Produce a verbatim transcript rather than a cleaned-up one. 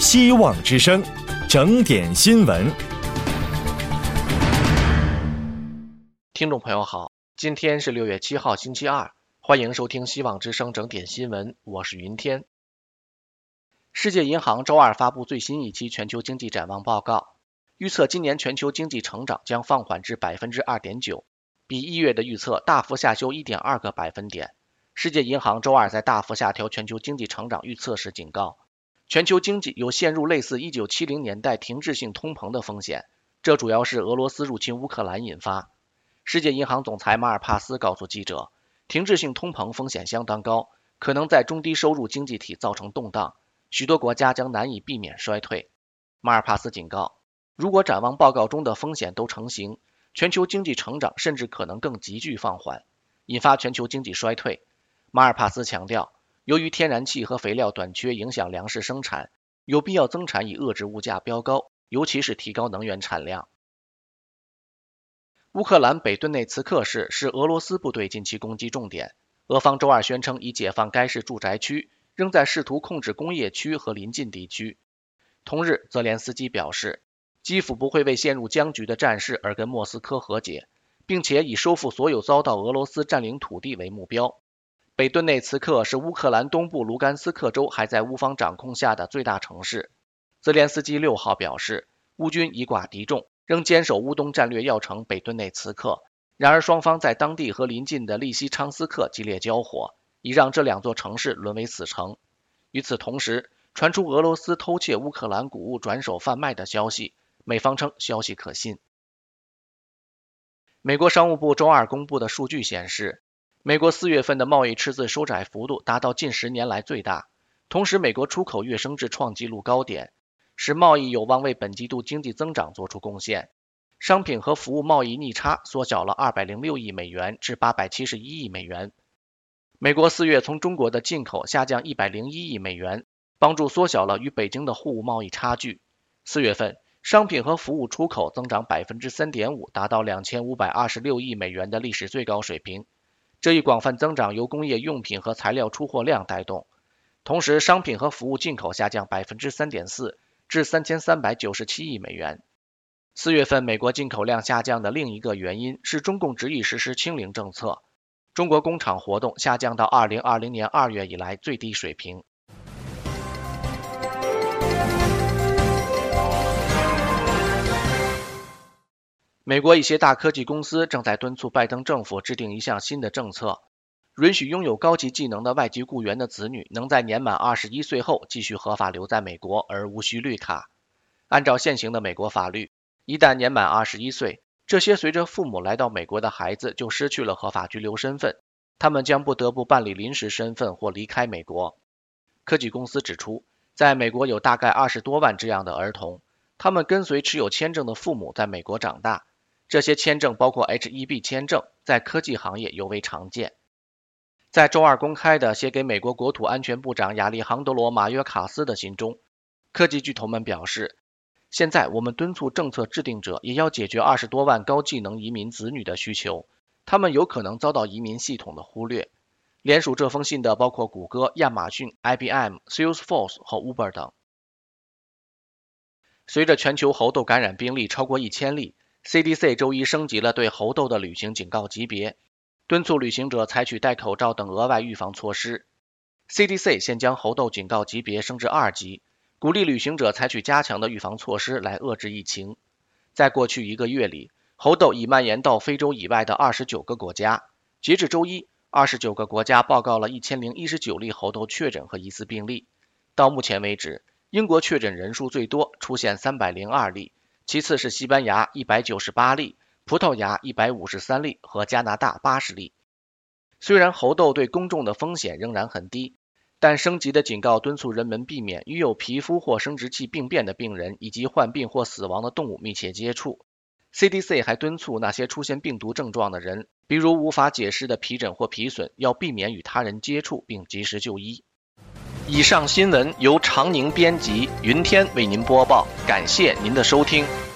希望之声，整点新闻。 听众朋友好，今天是六月七号星期二，欢迎收听希望之声整点新闻，我是云天。世界银行周二发布最新一期全球经济展望报告，预测今年全球经济成长将放缓至 百分之二点九， 比一月的预测大幅下修 一点二个百分点。世界银行周二在大幅下调全球经济成长预测时警告，全球经济有陷入类似一九七零年代停滞性通膨的风险，这主要是俄罗斯入侵乌克兰引发。世界银行总裁马尔帕斯告诉记者，停滞性通膨风险相当高，可能在中低收入经济体造成动荡，许多国家将难以避免衰退。马尔帕斯警告，如果展望报告中的风险都成型，全球经济成长甚至可能更急剧放缓，引发全球经济衰退。马尔帕斯强调，由于天然气和肥料短缺影响粮食生产，有必要增产以遏制物价飙高，尤其是提高能源产量。乌克兰北顿内茨克市是俄罗斯部队近期攻击重点，俄方周二宣称已解放该市住宅区，仍在试图控制工业区和邻近地区。同日，泽连斯基表示，基辅不会为陷入僵局的战事而跟莫斯科和解，并且以收复所有遭到俄罗斯占领土地为目标。北顿内茨克是乌克兰东部卢甘斯克州还在乌方掌控下的最大城市。泽连斯基六号表示，乌军以寡敌众，仍坚守乌东战略要城北顿内茨克，然而双方在当地和邻近的利西昌斯克激烈交火，以让这两座城市沦为死城。与此同时，传出俄罗斯偷窃乌克兰谷物转手贩卖的消息，美方称消息可信。美国商务部周二公布的数据显示，美国四月份的贸易赤字收窄幅度达到近十年来最大，同时美国出口跃升至创纪录高点，使贸易有望为本季度经济增长做出贡献。商品和服务贸易逆差缩小了二百零六亿美元至八百七十一亿美元。美国四月从中国的进口下降一百零一亿美元，帮助缩小了与北京的货物贸易差距。四月份，商品和服务出口增长 百分之三点五， 达到两千五百二十六亿美元的历史最高水平。这一广泛增长由工业用品和材料出货量带动，同时商品和服务进口下降 百分之三点四， 至三千三百九十七亿美元。四月份美国进口量下降的另一个原因是中共执意实施清零政策，中国工厂活动下降到二零二零年二月以来最低水平。美国一些大科技公司正在敦促拜登政府制定一项新的政策，允许拥有高级技能的外籍雇员的子女能在年满二十一岁后继续合法留在美国，而无需绿卡。按照现行的美国法律，一旦年满二十一岁，这些随着父母来到美国的孩子就失去了合法居留身份，他们将不得不办理临时身份或离开美国。科技公司指出，在美国有大概二十多万这样的儿童，他们跟随持有签证的父母在美国长大。这些签证包括 H 一 B 签证，在科技行业尤为常见。在周二公开的写给美国国土安全部长亚历杭德罗·马约卡斯的信中，科技巨头们表示，现在我们敦促政策制定者也要解决二十多万高技能移民子女的需求，他们有可能遭到移民系统的忽略。联署这封信的包括谷歌、亚马逊、I B M、Salesforce 和 Uber 等。随着全球猴痘感染病例超过一千例，C D C 周一升级了对猴痘的旅行警告级别，敦促旅行者采取戴口罩等额外预防措施。C D C 现将猴痘警告级别升至二级，鼓励旅行者采取加强的预防措施来遏制疫情。在过去一个月里，猴痘已蔓延到非洲以外的二十九个国家。截至周一，二十九个国家报告了一千零一十九例猴痘确诊和疑似病例。到目前为止，英国确诊人数最多，出现三百零二例。其次是西班牙一百九十八例，葡萄牙一百五十三例和加拿大八十例。虽然猴痘对公众的风险仍然很低，但升级的警告敦促人们避免与有皮肤或生殖器病变的病人以及患病或死亡的动物密切接触。C D C 还敦促那些出现病毒症状的人，比如无法解释的皮疹或皮损，要避免与他人接触并及时就医。以上新闻由常宁编辑，云天为您播报，感谢您的收听。